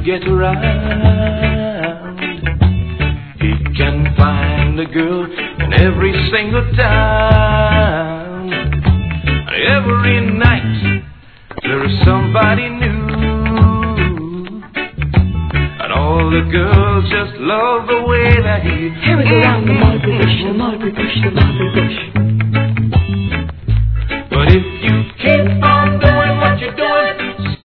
get around. He can find a girl in every single town. Every night there is somebody new, and all the girls just love the way that he. Here we go round the mulberry bush, the mulberry bush, the mulberry bush.